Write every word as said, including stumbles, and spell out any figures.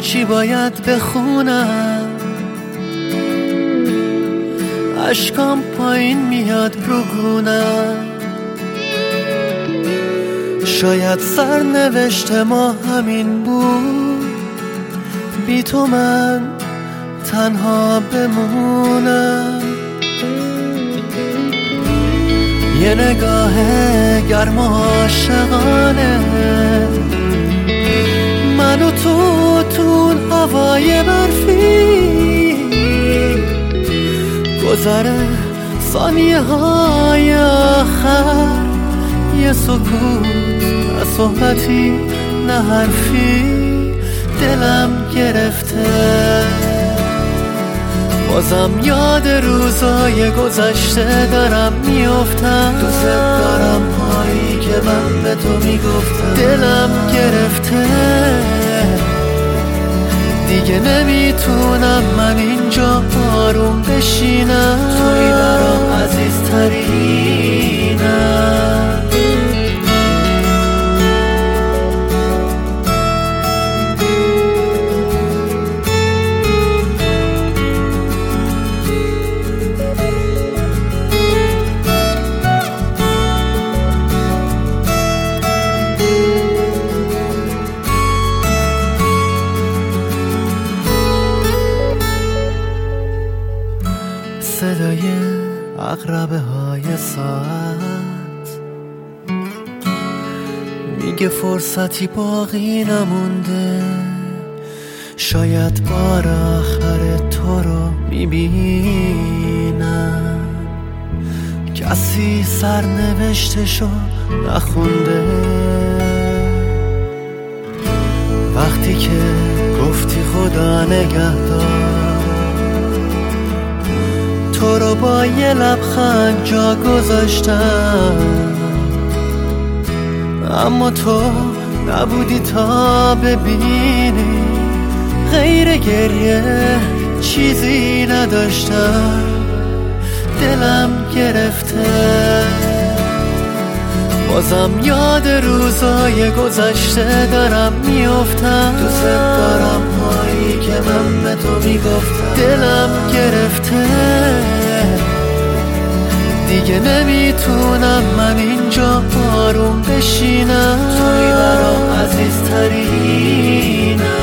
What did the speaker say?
چی باید بخونم؟ اشکام پایین میاد رو گونم. شاید سرنوشت ما همین بود، بی تو من تنها بمونم. یه نگاه گرم و عاشقانه، من و تو تو هوای برفی، گذره ثانیه های آخر، یه سکوت نه صحبتی نه حرفی، دلم گرفته. بازم یاد روزای گذشته دارم میافتم، دوست دارم هایی که من به تو میگفتم. دلم گرفته دیگه، نمیتونم من اینجا آروم بشینم. توی برام عزیزترینم. صدای عقربه های ساعت میگه فرصتی باقی نمونده، شاید بار آخر تو رو میبینم. کسی سرنوشتشو نخونده، وقتی که گفتی خدا نگهدار، تو رو با یه لبخند جا گذاشتم. اما تو نبودی تا ببینی، غیر گریه چیزی نداشتم. دلم گرفته بازم یاد روزای گذشته دارم میافتم. دوست دارم هایی که من به تو میگفتم. دلم گرفته دیگه، نمیتونم من اینجا آروم بشینم. توی برام عزیزترینم.